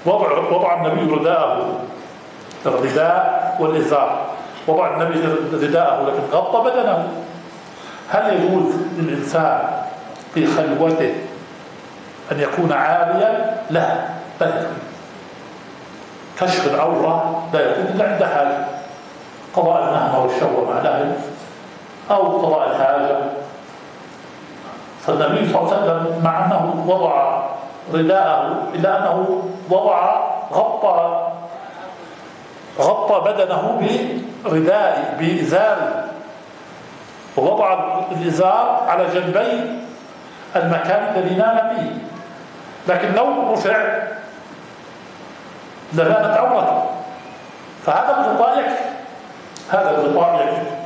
وضع النبي رداءه، الرداء والإزار، وضع النبي رداءه لكن غطى بدنه. هل يجوز للإنسان في خلوته أن يكون عاريا؟ لا يجوز. كشف العورة لا يجوز إلا عند حاجة، قضاء النهمة والشومة لا يجوز، أو قضاء الحاجة. فالنبي صلى الله عليه وسلم مع أنه وضع رداءه إلا أنه غطى بدنه برداء بإزاره، ووضع الإزار على جنبي المكان الذي نام فيه، لكن لو رفع لبانت عورته، فهذا الغطاء يكفي.